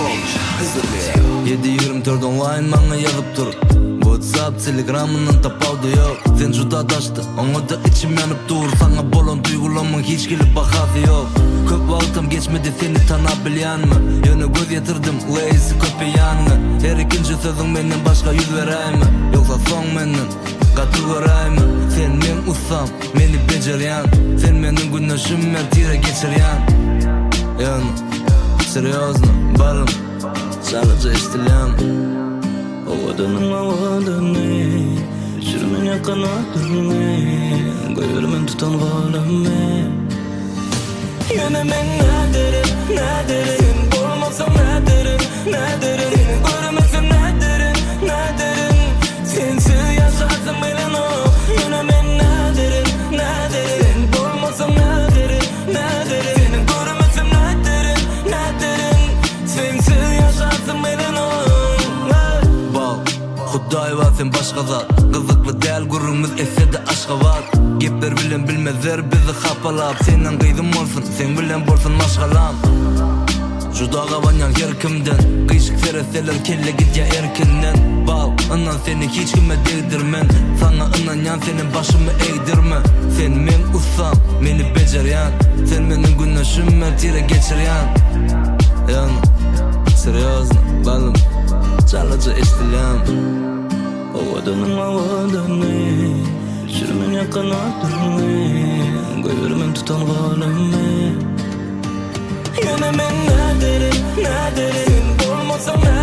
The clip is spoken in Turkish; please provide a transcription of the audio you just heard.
olmuş hazırlıyor 7-24 online bana yazıp dur WhatsApp, Telegram'ından tapavdı yok Sen juda daştı, ona da içim yanıp dur Sana bolon duygulamın hiç gelip bakası yok Köp vaktim geçmedi seni tanabilyan mı? Yönü göz yatırdım, lazy köpeyan mı? Her ikinci sözün benden başka yüz verey mi? Yoksa son menden katı verey mi? Sen men usam, meni beceryan Sen menin güneşim mertire geçiryan Yani, seriozno, balım Sadece istilyan Ovadanı Sürmen yakana durme Gayırmen tutan valime Yine men ne derim Sen olmasam ne derim Seni görmesem ne derim Sensiz yaşarsam bilen o Yine men ne derim Sen olmasam ne derim Seni görmesem ne derim Sensiz yaşarsam bilen o Huday var sen başka zat Kızıklı değil gururumuz etse de aşka var Gepler bilen bilmezler bizi kapalap Senden kıydım olsun sen bilen bolsun maşgalam Judağa vanyan her kimden Kıyışık sereseler kelle git ya erkinden Bal inan seni hiç kime değdirmen Sana inan yan senin başımı eğdirme Sen men usam meni beceryan Sen menin güneşim mertire geçiryan Yani seriozno balım Çalıcı istilyan Ovadanı Sürmen yakana durme Gayırmen tutan valime Yine men ne derim Sen olmasam ne